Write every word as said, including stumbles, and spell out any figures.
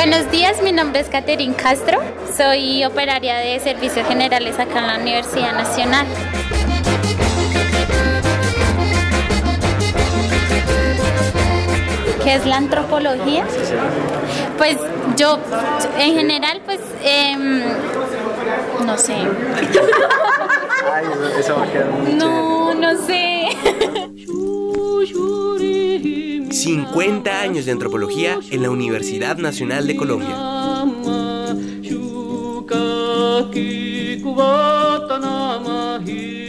Buenos días, mi nombre es Caterín Castro, soy operaria de servicios generales acá en la Universidad Nacional. ¿Qué es la antropología? Pues yo, en general, pues, eh, no sé. Ay, eso va a quedar muy No, no sé. cincuenta años de antropología en la Universidad Nacional de Colombia. Chévere.